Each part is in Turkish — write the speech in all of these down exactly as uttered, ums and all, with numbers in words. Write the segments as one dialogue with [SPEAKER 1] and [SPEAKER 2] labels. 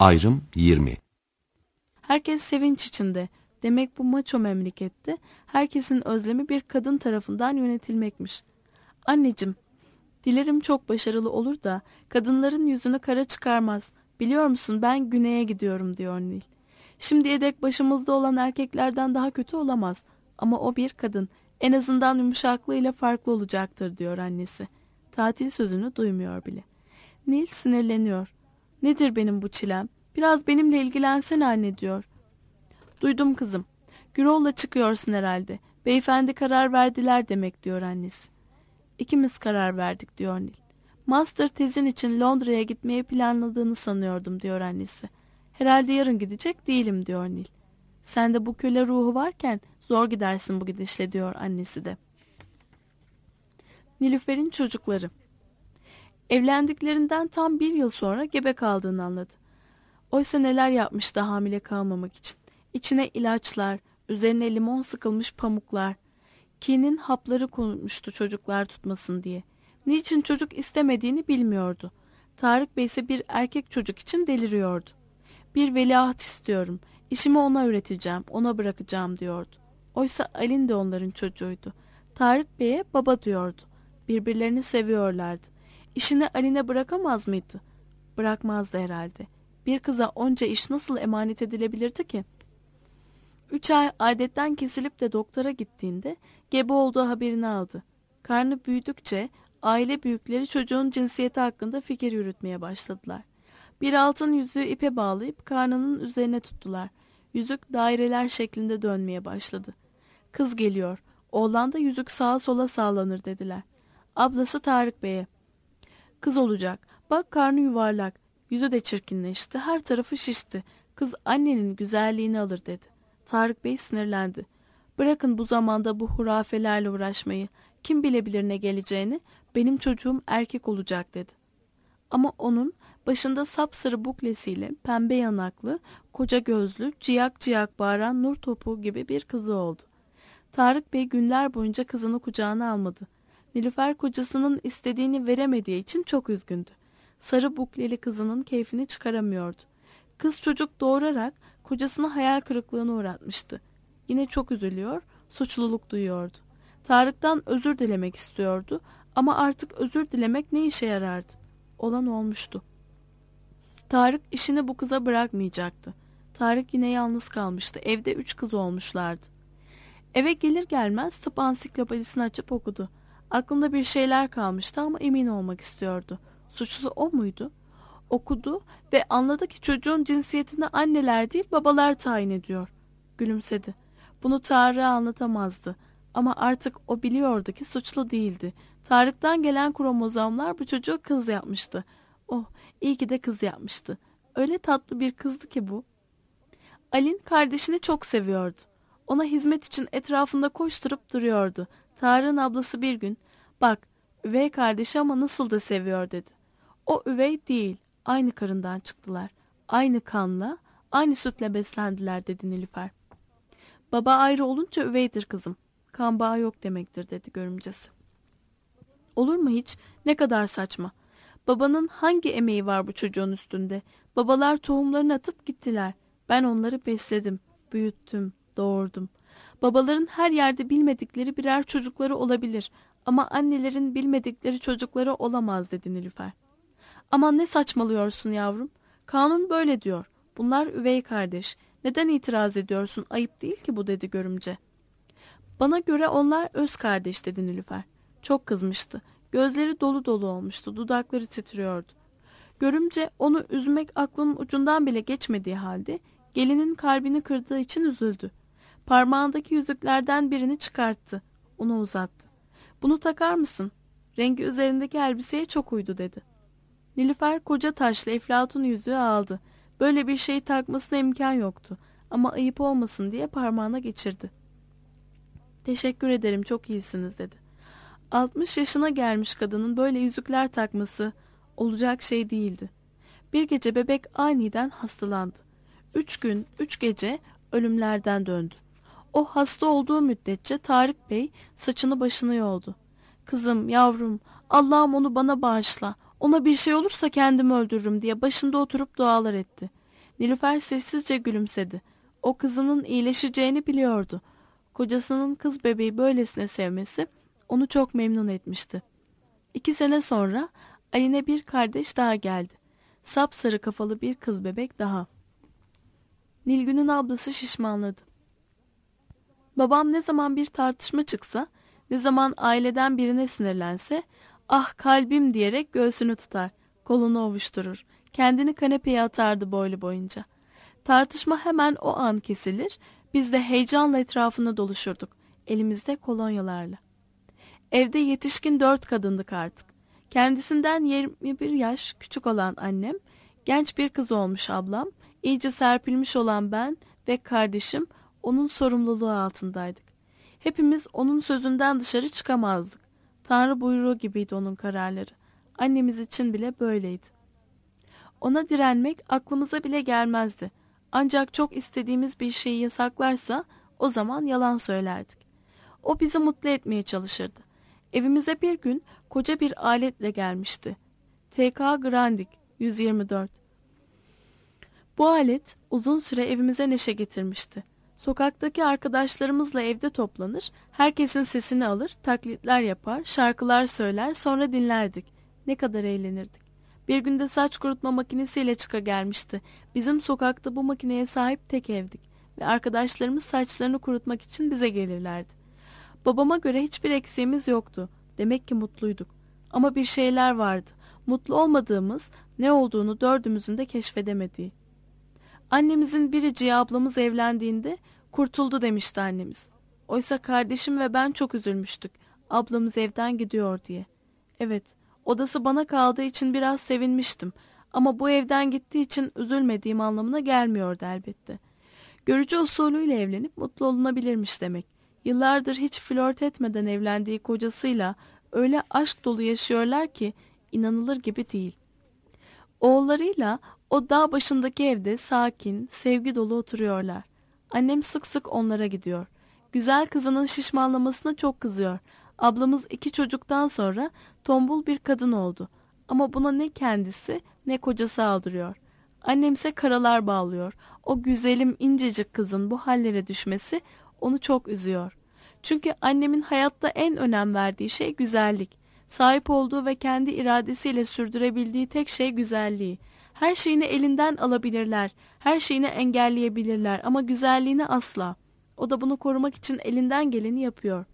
[SPEAKER 1] Ayrım yirmi.
[SPEAKER 2] Herkes sevinç içinde. Demek bu maço memlekette herkesin özlemi bir kadın tarafından yönetilmekmiş. Anneciğim, dilerim çok başarılı olur da kadınların yüzünü kara çıkarmaz. Biliyor musun, ben güneye gidiyorum diyor Nil. Şimdiye dek başımızda olan erkeklerden daha kötü olamaz. Ama o bir kadın. En azından yumuşaklığıyla farklı olacaktır diyor annesi. Tatil sözünü duymuyor bile. Nil sinirleniyor. Nedir benim bu çilem? Biraz benimle ilgilensene anne diyor. Duydum kızım. Gürol'la çıkıyorsun herhalde. Beyefendi karar verdiler demek diyor annesi. İkimiz karar verdik diyor Nil. Master tezin için Londra'ya gitmeyi planladığını sanıyordum diyor annesi. Herhalde yarın gidecek değilim diyor Nil. Sende bu köle ruhu varken zor gidersin bu gidişle diyor annesi de. Nilüfer'in çocukları. Evlendiklerinden tam bir yıl sonra gebe kaldığını anladı. Oysa neler yapmıştı hamile kalmamak için. İçine ilaçlar, üzerine limon sıkılmış pamuklar, kinin hapları konmuştu çocuklar tutmasın diye. Niçin çocuk istemediğini bilmiyordu. Tarık Bey ise bir erkek çocuk için deliriyordu. Bir veliaht istiyorum, işimi ona öğreteceğim, ona bırakacağım diyordu. Oysa Alin de onların çocuğuydu. Tarık Bey'e baba diyordu. Birbirlerini seviyorlardı. İşini Alin'e bırakamaz mıydı? Bırakmazdı herhalde. Bir kıza onca iş nasıl emanet edilebilirdi ki? Üç ay adetten kesilip de doktora gittiğinde gebe olduğu haberini aldı. Karnı büyüdükçe aile büyükleri çocuğun cinsiyeti hakkında fikir yürütmeye başladılar. Bir altın yüzüğü ipe bağlayıp karnının üzerine tuttular. Yüzük daireler şeklinde dönmeye başladı. Kız geliyor, oğlan da yüzük sağa sola sağlanır dediler. Ablası Tarık Bey'e, kız olacak, bak karnı yuvarlak, yüzü de çirkinleşti, her tarafı şişti, kız annenin güzelliğini alır dedi. Tarık Bey sinirlendi. Bırakın bu zamanda bu hurafelerle uğraşmayı, kim bilebilir ne geleceğini, benim çocuğum erkek olacak dedi. Ama onun başında sapsarı buklesiyle pembe yanaklı, koca gözlü, ciyak ciyak bağıran nur topu gibi bir kızı oldu. Tarık Bey günler boyunca kızını kucağına almadı. Nilüfer kocasının istediğini veremediği için çok üzgündü. Sarı bukleli kızının keyfini çıkaramıyordu. Kız çocuk doğurarak kocasını hayal kırıklığına uğratmıştı. Yine çok üzülüyor, suçluluk duyuyordu. Tarık'tan özür dilemek istiyordu ama artık özür dilemek ne işe yarardı? Olan olmuştu. Tarık işini bu kıza bırakmayacaktı. Tarık yine yalnız kalmıştı. Evde üç kız olmuşlardı. Eve gelir gelmez tıp ansiklopedisini açıp okudu. Aklında bir şeyler kalmıştı ama emin olmak istiyordu. Suçlu o muydu? Okudu ve anladı ki çocuğun cinsiyetini anneler değil babalar tayin ediyor. Gülümsedi. Bunu Tarık'a anlatamazdı. Ama artık o biliyordu ki suçlu değildi. Tarık'tan gelen kromozomlar bu çocuğu kız yapmıştı. Oh, iyi ki de kız yapmıştı. Öyle tatlı bir kızdı ki bu. Alin kardeşini çok seviyordu. Ona hizmet için etrafında koşturup duruyordu. Tarık'ın ablası bir gün, bak üvey kardeşi ama nasıl da seviyor dedi. O üvey değil, aynı karından çıktılar. Aynı kanla, aynı sütle beslendiler dedi Nilüfer. Baba ayrı olunca üveydir kızım. Kan bağı yok demektir dedi görümcesi. Olur mu hiç? Ne kadar saçma. Babanın hangi emeği var bu çocuğun üstünde? Babalar tohumlarını atıp gittiler. Ben onları besledim, büyüttüm, doğurdum. Babaların her yerde bilmedikleri birer çocukları olabilir ama annelerin bilmedikleri çocukları olamaz dedi Nilüfer. Aman ne saçmalıyorsun yavrum? Kanun böyle diyor. Bunlar üvey kardeş. Neden itiraz ediyorsun? Ayıp değil ki bu dedi görümce. Bana göre onlar öz kardeş dedi Nilüfer. Çok kızmıştı. Gözleri dolu dolu olmuştu. Dudakları titriyordu. Görümce onu üzmek aklının ucundan bile geçmediği halde gelinin kalbini kırdığı için üzüldü. Parmağındaki yüzüklerden birini çıkarttı. Onu uzattı. Bunu takar mısın? Rengi üzerindeki elbiseye çok uydu dedi. Nilüfer koca taşlı eflatun yüzüğü aldı. Böyle bir şey takmasına imkan yoktu. Ama ayıp olmasın diye parmağına geçirdi. Teşekkür ederim, çok iyisiniz dedi. Altmış yaşına gelmiş kadının böyle yüzükler takması olacak şey değildi. Bir gece bebek aniden hastalandı. Üç gün, üç gece ölümlerden döndü. O hasta olduğu müddetçe Tarık Bey saçını başını yoldu. Kızım, yavrum, Allah'ım onu bana bağışla. Ona bir şey olursa kendimi öldürürüm diye başında oturup dualar etti. Nilüfer sessizce gülümsedi. O kızının iyileşeceğini biliyordu. Kocasının kız bebeği böylesine sevmesi onu çok memnun etmişti. İki sene sonra Aline bir kardeş daha geldi. Sapsarı kafalı bir kız bebek daha. Nilgün'ün ablası şişmanladı. Babam ne zaman bir tartışma çıksa, ne zaman aileden birine sinirlense, ah kalbim diyerek göğsünü tutar, kolunu ovuşturur, kendini kanepeye atardı boylu boyunca. Tartışma hemen o an kesilir, biz de heyecanla etrafını doluşurduk, elimizde kolonyalarla. Evde yetişkin dört kadındık artık. Kendisinden yirmi bir yaş küçük olan annem, genç bir kız olmuş ablam, iyice serpilmiş olan ben ve kardeşim onun sorumluluğu altındaydık. Hepimiz onun sözünden dışarı çıkamazdık. Tanrı buyruğu gibiydi onun kararları. Annemiz için bile böyleydi. Ona direnmek aklımıza bile gelmezdi. Ancak çok istediğimiz bir şeyi yasaklarsa o zaman yalan söylerdik. O bizi mutlu etmeye çalışırdı. Evimize bir gün koca bir aletle gelmişti. T K Grandik yüz yirmi dört. Bu alet uzun süre evimize neşe getirmişti. Sokaktaki arkadaşlarımızla evde toplanır, herkesin sesini alır, taklitler yapar, şarkılar söyler, sonra dinlerdik. Ne kadar eğlenirdik. Bir günde saç kurutma makinesiyle çıka gelmişti. Bizim sokakta bu makineye sahip tek evdik ve arkadaşlarımız saçlarını kurutmak için bize gelirlerdi. Babama göre hiçbir eksiğimiz yoktu. Demek ki mutluyduk. Ama bir şeyler vardı. Mutlu olmadığımız, ne olduğunu dördümüzün de keşfedemediği. Annemizin biriciği ablamız evlendiğinde kurtuldu demişti annemiz. Oysa kardeşim ve ben çok üzülmüştük. Ablamız evden gidiyor diye. Evet, odası bana kaldığı için biraz sevinmiştim. Ama bu evden gittiği için üzülmediğim anlamına gelmiyordu elbette. Görücü usulüyle evlenip mutlu olunabilirmiş demek. Yıllardır hiç flört etmeden evlendiği kocasıyla öyle aşk dolu yaşıyorlar ki inanılır gibi değil. Oğullarıyla o dağ başındaki evde sakin, sevgi dolu oturuyorlar. Annem sık sık onlara gidiyor. Güzel kızının şişmanlamasına çok kızıyor. Ablamız iki çocuktan sonra tombul bir kadın oldu. Ama buna ne kendisi ne kocası aldırıyor. Annemse karalar bağlıyor. O güzelim incecik kızın bu hallere düşmesi onu çok üzüyor. Çünkü annemin hayatta en önem verdiği şey güzellik. Sahip olduğu ve kendi iradesiyle sürdürebildiği tek şey güzelliği. Her şeyini elinden alabilirler, her şeyini engelleyebilirler ama güzelliğini asla. O da bunu korumak için elinden geleni yapıyor.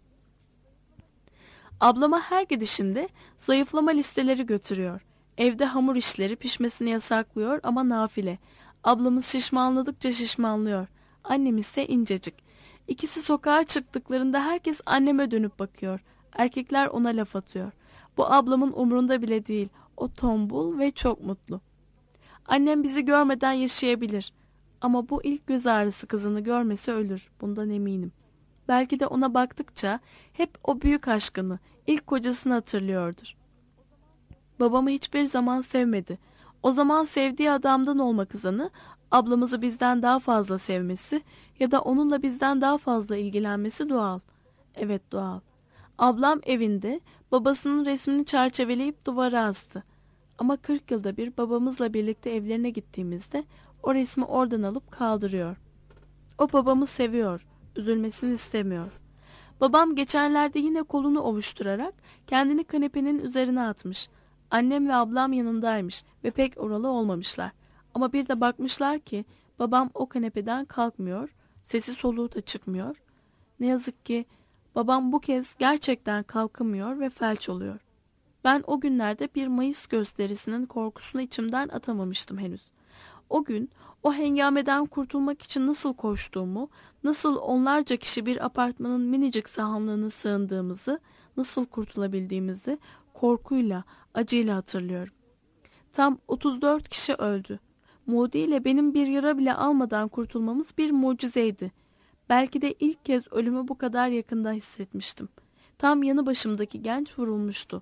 [SPEAKER 2] Ablama her gidişinde zayıflama listeleri götürüyor. Evde hamur işleri pişmesini yasaklıyor ama nafile. Ablamız şişmanladıkça şişmanlıyor. Annem ise incecik. İkisi sokağa çıktıklarında herkes anneme dönüp bakıyor. Erkekler ona laf atıyor. Bu ablamın umrunda bile değil. O tombul ve çok mutlu. Annem bizi görmeden yaşayabilir. Ama bu ilk göz ağrısı kızını görmesi ölür. Bundan eminim. Belki de ona baktıkça hep o büyük aşkını, ilk kocasını hatırlıyordur. Babamı hiçbir zaman sevmedi. O zaman sevdiği adamdan olma kızını, ablamızı bizden daha fazla sevmesi ya da onunla bizden daha fazla ilgilenmesi doğal. Evet doğal. Ablam evinde babasının resmini çerçeveleyip duvara astı. Ama kırk yılda bir babamızla birlikte evlerine gittiğimizde o resmi oradan alıp kaldırıyor. O babamı seviyor, üzülmesini istemiyor. Babam geçenlerde yine kolunu ovuşturarak kendini kanepenin üzerine atmış. Annem ve ablam yanındaymış ve pek oralı olmamışlar. Ama bir de bakmışlar ki babam o kanepeden kalkmıyor, sesi soluğu da çıkmıyor. Ne yazık ki babam bu kez gerçekten kalkamıyor ve felç oluyor. Ben o günlerde bir Mayıs gösterisinin korkusunu içimden atamamıştım henüz. O gün o hengameden kurtulmak için nasıl koştuğumu, nasıl onlarca kişi bir apartmanın minicik sahanlığına sığındığımızı, nasıl kurtulabildiğimizi korkuyla, acıyla hatırlıyorum. Tam otuz dört kişi öldü. Mudi ile benim bir yara bile almadan kurtulmamız bir mucizeydi. Belki de ilk kez ölümü bu kadar yakında hissetmiştim. Tam yanı başımdaki genç vurulmuştu.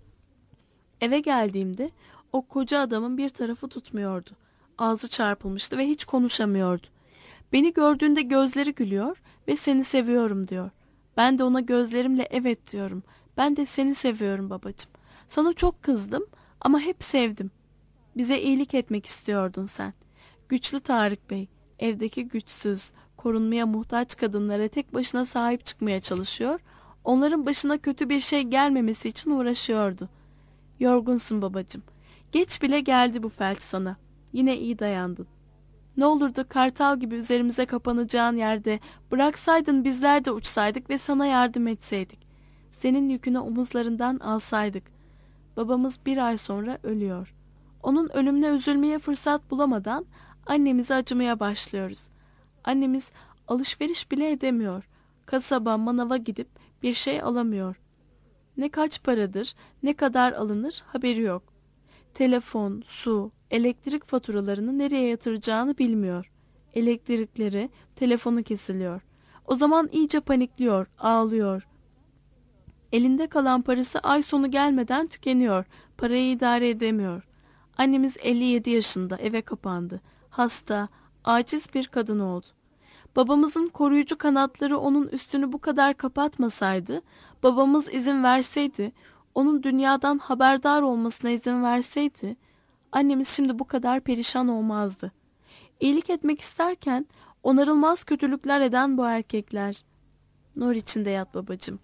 [SPEAKER 2] Eve geldiğimde o koca adamın bir tarafı tutmuyordu. Ağzı çarpılmıştı ve hiç konuşamıyordu. Beni gördüğünde gözleri gülüyor ve seni seviyorum diyor. Ben de ona gözlerimle evet diyorum. Ben de seni seviyorum babacığım. Sana çok kızdım ama hep sevdim. Bize iyilik etmek istiyordun sen. Güçlü Tarık Bey, evdeki güçsüz, korunmaya muhtaç kadınlara tek başına sahip çıkmaya çalışıyor, onların başına kötü bir şey gelmemesi için uğraşıyordu. Yorgunsun babacığım. Geç bile geldi bu felç sana. Yine iyi dayandın. Ne olurdu kartal gibi üzerimize kapanacağın yerde bıraksaydın bizler de uçsaydık ve sana yardım etseydik. Senin yükünü omuzlarından alsaydık. Babamız bir ay sonra ölüyor. Onun ölümüne üzülmeye fırsat bulamadan annemize acımaya başlıyoruz. Annemiz alışveriş bile edemiyor. Kasaba, manava gidip bir şey alamıyor. Ne kaç paradır, ne kadar alınır haberi yok. Telefon, su, elektrik faturalarını nereye yatıracağını bilmiyor. Elektrikleri, telefonu kesiliyor. O zaman iyice panikliyor, ağlıyor. Elinde kalan parası ay sonu gelmeden tükeniyor. Parayı idare edemiyor. Annemiz elli yedi yaşında, eve kapandı. Hasta, aciz bir kadın oldu. Babamızın koruyucu kanatları onun üstünü bu kadar kapatmasaydı, babamız izin verseydi, onun dünyadan haberdar olmasına izin verseydi, annemiz şimdi bu kadar perişan olmazdı. İyilik etmek isterken onarılmaz kötülükler eden bu erkekler. Nur içinde yat babacığım.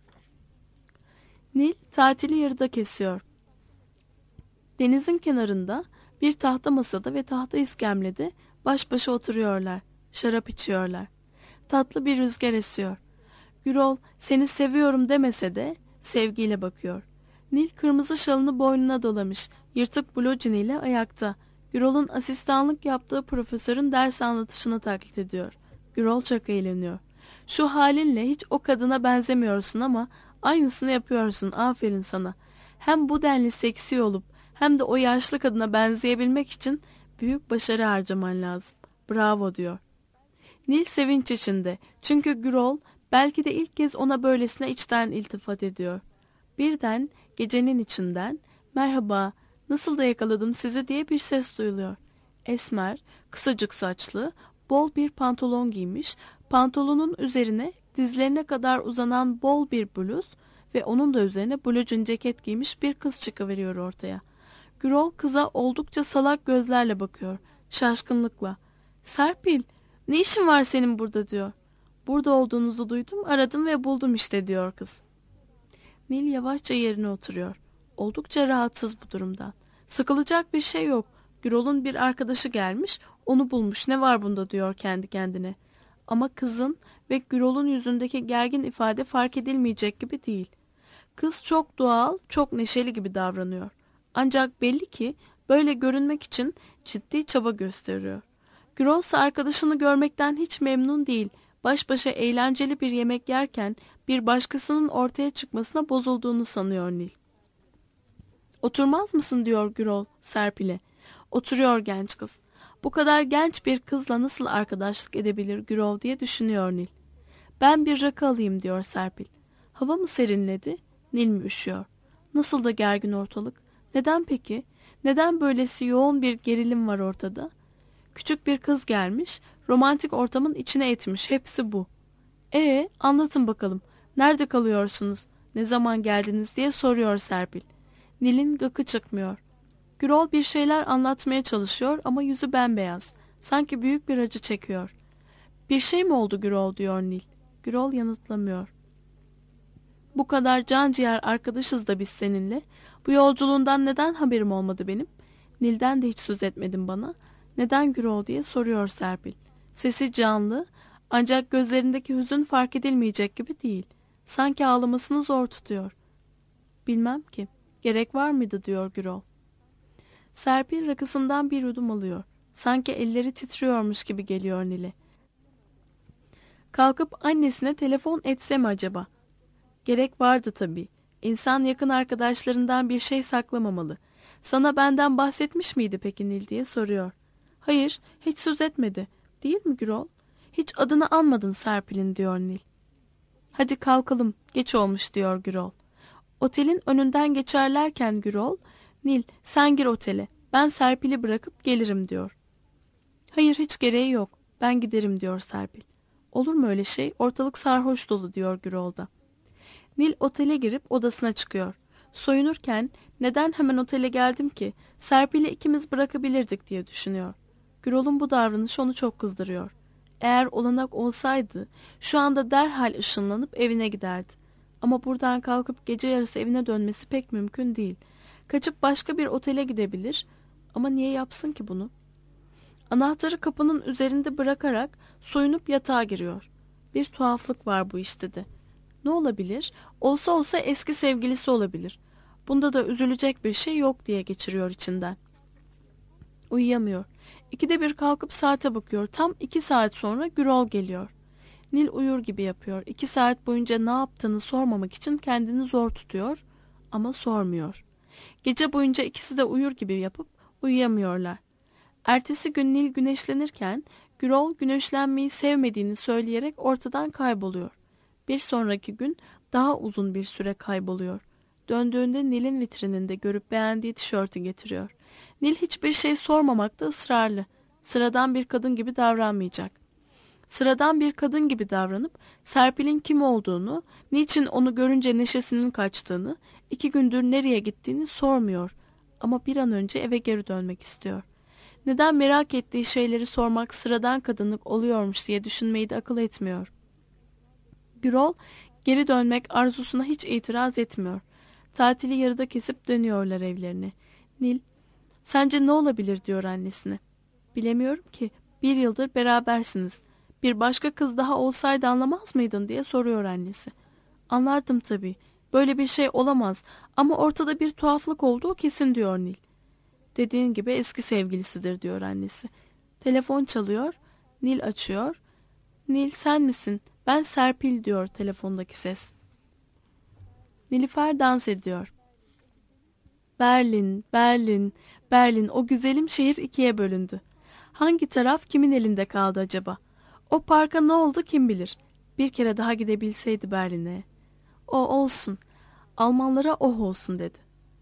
[SPEAKER 2] Nil tatili yarıda kesiyor. Denizin kenarında bir tahta masada ve tahta iskemlede baş başa oturuyorlar. Şarap içiyorlar. Tatlı bir rüzgar esiyor. Gürol seni seviyorum demese de sevgiyle bakıyor. Nil kırmızı şalını boynuna dolamış. Yırtık blujiniyle ayakta. Gürol'un asistanlık yaptığı profesörün ders anlatışını taklit ediyor. Gürol çok eğleniyor. Şu halinle hiç o kadına benzemiyorsun ama aynısını yapıyorsun, aferin sana. Hem bu denli seksi olup hem de o yaşlı kadına benzeyebilmek için büyük başarı harcaman lazım. Bravo diyor. Nil sevinç içinde. Çünkü Gürol belki de ilk kez ona böylesine içten iltifat ediyor. Birden gecenin içinden merhaba, nasıl da yakaladım sizi diye bir ses duyuluyor. Esmer, kısacık saçlı, bol bir pantolon giymiş, pantolonun üzerine dizlerine kadar uzanan bol bir bluz ve onun da üzerine bluzun ceket giymiş bir kız çıkıveriyor ortaya. Gürol kıza oldukça salak gözlerle bakıyor, şaşkınlıkla. Serpil, ne işin var senin burada diyor. Burada olduğunuzu duydum, aradım ve buldum işte diyor kız. Nil yavaşça yerine oturuyor. Oldukça rahatsız bu durumdan. Sıkılacak bir şey yok. Gürol'un bir arkadaşı gelmiş, onu bulmuş. Ne var bunda diyor kendi kendine. Ama kızın ve Gürol'un yüzündeki gergin ifade fark edilmeyecek gibi değil. Kız çok doğal, çok neşeli gibi davranıyor. Ancak belli ki böyle görünmek için ciddi çaba gösteriyor. Gürol ise arkadaşını görmekten hiç memnun değil. Baş başa eğlenceli bir yemek yerken bir başkasının ortaya çıkmasına bozulduğunu sanıyor Nil. Oturmaz mısın diyor Gürol Serpil'e. Oturuyor genç kız. Bu kadar genç bir kızla nasıl arkadaşlık edebilir Gürol diye düşünüyor Nil. Ben bir rakı alayım diyor Serpil. Hava mı serinledi? Nil mi üşüyor? Nasıl da gergin ortalık? Neden peki? Neden böylesi yoğun bir gerilim var ortada? Küçük bir kız gelmiş, romantik ortamın içine etmiş. Hepsi bu. Ee, anlatın bakalım. Nerede kalıyorsunuz? Ne zaman geldiniz diye soruyor Serpil. Nil'in gıkı çıkmıyor. Gürol bir şeyler anlatmaya çalışıyor ama yüzü bembeyaz. Sanki büyük bir acı çekiyor. Bir şey mi oldu Gürol diyor Nil. Gürol yanıtlamıyor. Bu kadar can ciğer arkadaşız da biz seninle. Bu yolculuğundan neden haberim olmadı benim? Nil'den de hiç söz etmedin bana. Neden Gürol diye soruyor Serpil. Sesi canlı ancak gözlerindeki hüzün fark edilmeyecek gibi değil. Sanki ağlamasını zor tutuyor. Bilmem ki. Gerek var mıydı diyor Gürol. Serpil rakısından bir yudum alıyor. Sanki elleri titriyormuş gibi geliyor Nil'e. Kalkıp annesine telefon etse mi acaba? Gerek vardı tabii. İnsan yakın arkadaşlarından bir şey saklamamalı. Sana benden bahsetmiş miydi peki Nil diye soruyor. Hayır, hiç söz etmedi. Değil mi Gürol? Hiç adını anmadın Serpil'in diyor Nil. Hadi kalkalım, geç olmuş diyor Gürol. Otelin önünden geçerlerken Gürol, Nil sen gir otele, ben Serpil'i bırakıp gelirim diyor. Hayır hiç gereği yok, ben giderim diyor Serpil. Olur mu öyle şey, ortalık sarhoş dolu diyor Gürol da. Nil otele girip odasına çıkıyor. Soyunurken neden hemen otele geldim ki, Serpil'i ikimiz bırakabilirdik diye düşünüyor. Gürol'un bu davranışı onu çok kızdırıyor. Eğer olanak olsaydı şu anda derhal ışınlanıp evine giderdi. Ama buradan kalkıp gece yarısı evine dönmesi pek mümkün değil. Kaçıp başka bir otele gidebilir ama niye yapsın ki bunu? Anahtarı kapının üzerinde bırakarak soyunup yatağa giriyor. Bir tuhaflık var bu işte de. Ne olabilir? Olsa olsa eski sevgilisi olabilir. Bunda da üzülecek bir şey yok diye geçiriyor içinden. Uyuyamıyor. İkide bir kalkıp saate bakıyor. Tam iki saat sonra Gürol geliyor. Nil uyur gibi yapıyor. İki saat boyunca ne yaptığını sormamak için kendini zor tutuyor ama sormuyor. Gece boyunca ikisi de uyur gibi yapıp uyuyamıyorlar. Ertesi gün Nil güneşlenirken Gürol güneşlenmeyi sevmediğini söyleyerek ortadan kayboluyor. Bir sonraki gün daha uzun bir süre kayboluyor. Döndüğünde Nil'in vitrininde görüp beğendiği tişörtü getiriyor. Nil hiçbir şey sormamakta ısrarlı. Sıradan bir kadın gibi davranmayacak. Sıradan bir kadın gibi davranıp Serpil'in kim olduğunu, niçin onu görünce neşesinin kaçtığını, iki gündür nereye gittiğini sormuyor. Ama bir an önce eve geri dönmek istiyor. Neden merak ettiği şeyleri sormak sıradan kadınlık oluyormuş diye düşünmeyi de akıl etmiyor. Gürol geri dönmek arzusuna hiç itiraz etmiyor. Tatili yarıda kesip dönüyorlar evlerine. Nil, sence ne olabilir diyor annesine. Bilemiyorum ki, bir yıldır berabersiniz. Bir başka kız daha olsaydı anlamaz mıydın diye soruyor annesi. Anlardım tabii. Böyle bir şey olamaz ama ortada bir tuhaflık olduğu kesin diyor Nil. Dediğin gibi eski sevgilisidir diyor annesi. Telefon çalıyor. Nil açıyor. Nil sen misin? Ben Serpil diyor telefondaki ses. Nilüfer dans ediyor. Berlin, Berlin, Berlin o güzelim şehir ikiye bölündü. Hangi taraf kimin elinde kaldı acaba? O parka ne oldu kim bilir. Bir kere daha gidebilseydi Berlin'e. O olsun. Almanlara oh olsun dedi.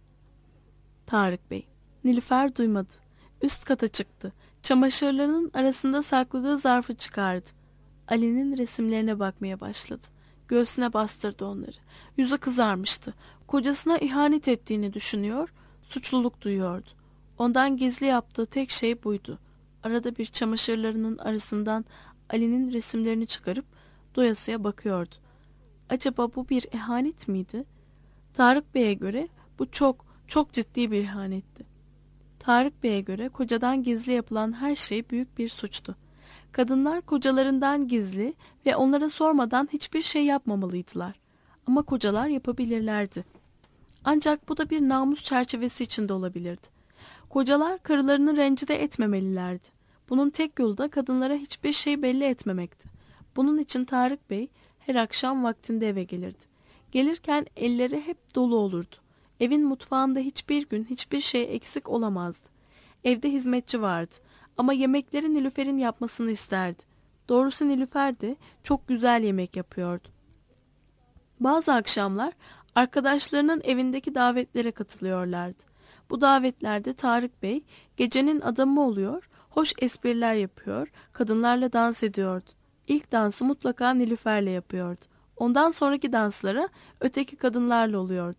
[SPEAKER 2] Tarık Bey. Nilüfer duymadı. Üst kata çıktı. Çamaşırlarının arasında sakladığı zarfı çıkardı. Ali'nin resimlerine bakmaya başladı. Göğsüne bastırdı onları. Yüzü kızarmıştı. Kocasına ihanet ettiğini düşünüyor, suçluluk duyuyordu. Ondan gizli yaptığı tek şey buydu. Arada bir çamaşırlarının arasından Ali'nin resimlerini çıkarıp doyasıya bakıyordu. Acaba bu bir ihanet miydi? Tarık Bey'e göre bu çok, çok ciddi bir ihanetti. Tarık Bey'e göre kocadan gizli yapılan her şey büyük bir suçtu. Kadınlar kocalarından gizli ve onlara sormadan hiçbir şey yapmamalıydılar. Ama kocalar yapabilirlerdi. Ancak bu da bir namus çerçevesi içinde olabilirdi. Kocalar karılarını rencide etmemelilerdi. Bunun tek yolu da kadınlara hiçbir şey belli etmemekti. Bunun için Tarık Bey her akşam vaktinde eve gelirdi. Gelirken elleri hep dolu olurdu. Evin mutfağında hiçbir gün hiçbir şey eksik olamazdı. Evde hizmetçi vardı. Ama yemekleri Nilüfer'in yapmasını isterdi. Doğrusu Nilüfer de çok güzel yemek yapıyordu. Bazı akşamlar arkadaşlarının evindeki davetlere katılıyorlardı. Bu davetlerde Tarık Bey gecenin adamı oluyor, hoş espriler yapıyor, kadınlarla dans ediyordu. İlk dansı mutlaka Nilüfer'le yapıyordu. Ondan sonraki danslara öteki kadınlarla oluyordu.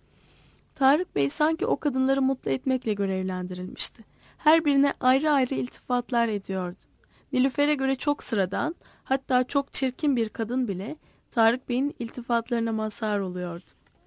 [SPEAKER 2] Tarık Bey sanki o kadınları mutlu etmekle görevlendirilmişti. Her birine ayrı ayrı iltifatlar ediyordu. Nilüfer'e göre çok sıradan, hatta çok çirkin bir kadın bile Tarık Bey'in iltifatlarına mazhar oluyordu.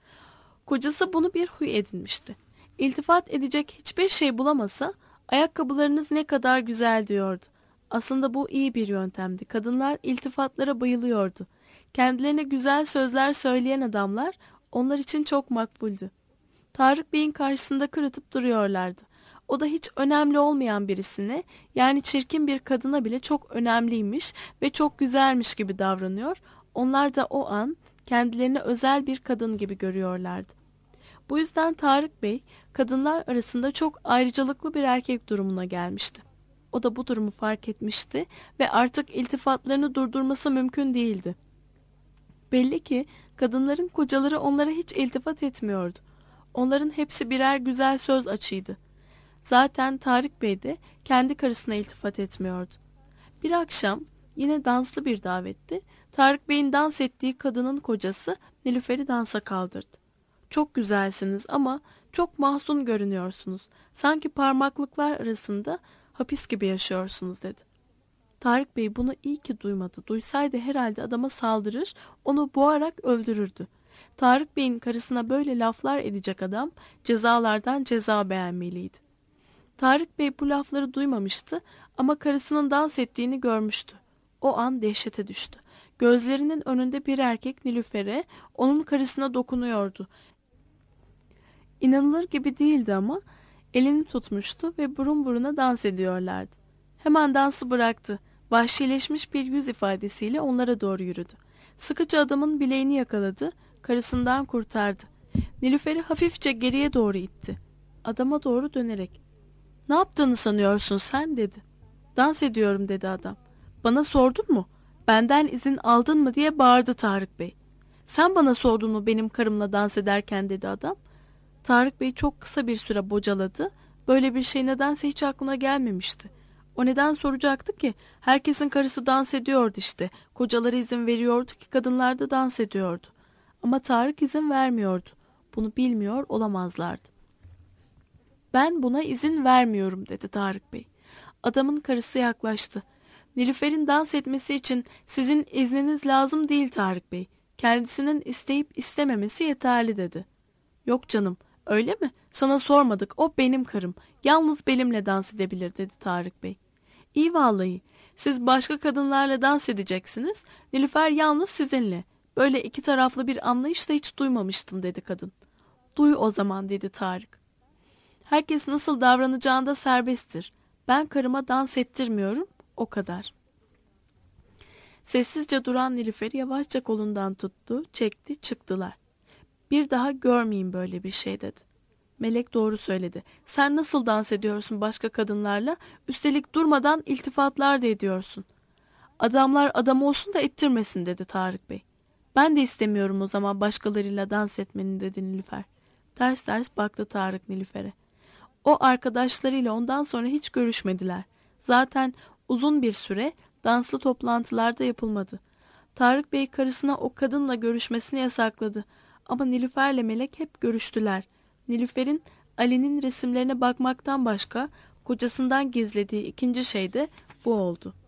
[SPEAKER 2] Kocası bunu bir huy edinmişti. İltifat edecek hiçbir şey bulamasa, ayakkabılarınız ne kadar güzel diyordu. Aslında bu iyi bir yöntemdi. Kadınlar iltifatlara bayılıyordu. Kendilerine güzel sözler söyleyen adamlar onlar için çok makbuldü. Tarık Bey'in karşısında kırıtıp duruyorlardı. O da hiç önemli olmayan birisine, yani çirkin bir kadına bile çok önemliymiş ve çok güzelmiş gibi davranıyor. Onlar da o an kendilerini özel bir kadın gibi görüyorlardı. Bu yüzden Tarık Bey, kadınlar arasında çok ayrıcalıklı bir erkek durumuna gelmişti. O da bu durumu fark etmişti ve artık iltifatlarını durdurması mümkün değildi. Belli ki kadınların kocaları onlara hiç iltifat etmiyordu. Onların hepsi birer güzel söz açıydı. Zaten Tarık Bey de kendi karısına iltifat etmiyordu. Bir akşam yine danslı bir davetti. Tarık Bey'in dans ettiği kadının kocası Nilüfer'i dansa kaldırdı. Çok güzelsiniz ama çok mahzun görünüyorsunuz. Sanki parmaklıklar arasında hapis gibi yaşıyorsunuz dedi. Tarık Bey bunu iyi ki duymadı. Duysaydı herhalde adama saldırır, onu boğarak öldürürdü. Tarık Bey'in karısına böyle laflar edecek adam cezalardan ceza beğenmeliydi. Tarık Bey bu lafları duymamıştı ama karısının dans ettiğini görmüştü. O an dehşete düştü. Gözlerinin önünde bir erkek Nilüfer'e, onun karısına dokunuyordu. İnanılır gibi değildi ama elini tutmuştu ve burun buruna dans ediyorlardı. Hemen dansı bıraktı. Vahşileşmiş bir yüz ifadesiyle onlara doğru yürüdü. Sıkıca adamın bileğini yakaladı, karısından kurtardı. Nilüfer'i hafifçe geriye doğru itti. Adama doğru dönerek, "Ne yaptığını sanıyorsun sen?" dedi. "Dans ediyorum," dedi adam. "Bana sordun mu? Benden izin aldın mı?" diye bağırdı Tarık Bey. "Sen bana sordun mu benim karımla dans ederken?" dedi adam. Tarık Bey çok kısa bir süre bocaladı. Böyle bir şey nedense hiç aklına gelmemişti. O neden soracaktı ki? Herkesin karısı dans ediyordu işte. Kocaları izin veriyordu ki kadınlar da dans ediyordu. Ama Tarık izin vermiyordu. Bunu bilmiyor olamazlardı. "Ben buna izin vermiyorum," dedi Tarık Bey. Adamın karısı yaklaştı. "Nilüfer'in dans etmesi için sizin izniniz lazım değil Tarık Bey. Kendisinin isteyip istememesi yeterli," dedi. "Yok canım, öyle mi? Sana sormadık. O benim karım. Yalnız benimle dans edebilir," dedi Tarık Bey. "İyi vallahi. Siz başka kadınlarla dans edeceksiniz. Nilüfer yalnız sizinle. Böyle iki taraflı bir anlayış da hiç duymamıştım," dedi kadın. "Duy o zaman," dedi Tarık. "Herkes nasıl davranacağında serbesttir. Ben karıma dans ettirmiyorum, o kadar." Sessizce duran Nilüfer'i yavaşça kolundan tuttu, çekti, çıktılar. "Bir daha görmeyeyim böyle bir şey," dedi. Melek doğru söyledi. "Sen nasıl dans ediyorsun başka kadınlarla? Üstelik durmadan iltifatlar da ediyorsun." "Adamlar adam olsun da ettirmesin," dedi Tarık Bey. "Ben de istemiyorum o zaman başkalarıyla dans etmeni," dedi Nilüfer. Ters ters baktı Tarık Nilüfer'e. O arkadaşlarıyla ondan sonra hiç görüşmediler. Zaten uzun bir süre danslı toplantılarda yapılmadı. Tarık Bey karısına o kadınla görüşmesini yasakladı. Ama Nilüfer'le Melek hep görüştüler. Nilüfer'in Ali'nin resimlerine bakmaktan başka kocasından gizlediği ikinci şey de bu oldu.